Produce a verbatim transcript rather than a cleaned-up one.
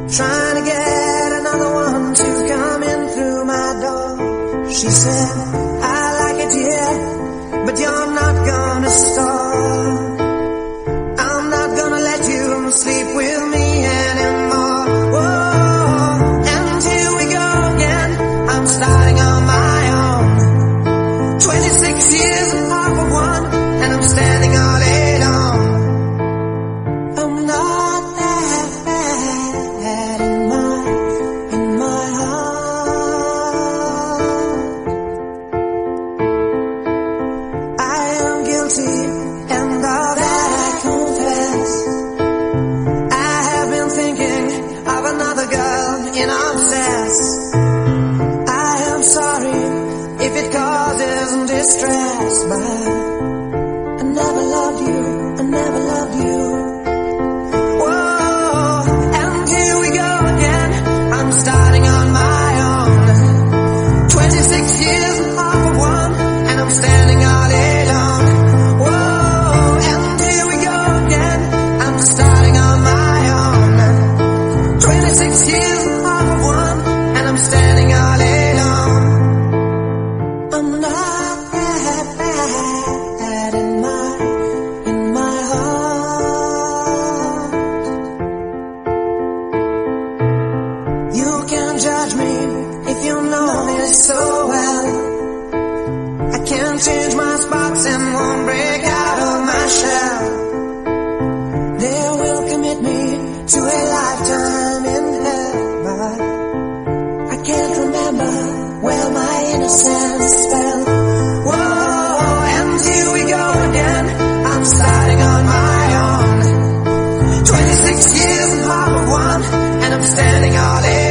trying to get another one to come in through my door. She said, I like it here, but you're not gonna stop. I'm not gonna let you sleep with me anymore. Whoa, and here we go again, I'm starting on my own. Twenty-six years and half of one, and I'm standing all alone. I'm not that bad in my, in my heart. I am guilty, and all that I confess. I have been thinking of another girl in obsess. I am sorry if it causes distress, but I never loved you, I never loved you. I'm starting on my own. Twenty-six years and half of one, and I'm standing all alone. Whoa, and here we go again. I'm starting on my own. Twenty-six years and half of one, and I'm standing all alone. I'm not that bad in my, in my heart. You can judge me if you know me so well. I can't change my spots and won't break out of my shell. They will commit me to a lifetime in hell, but I can't remember where my innocence fell. Whoa, and here we go again. I'm starting on my own. Twenty-six years and half of one, and I'm standing all in.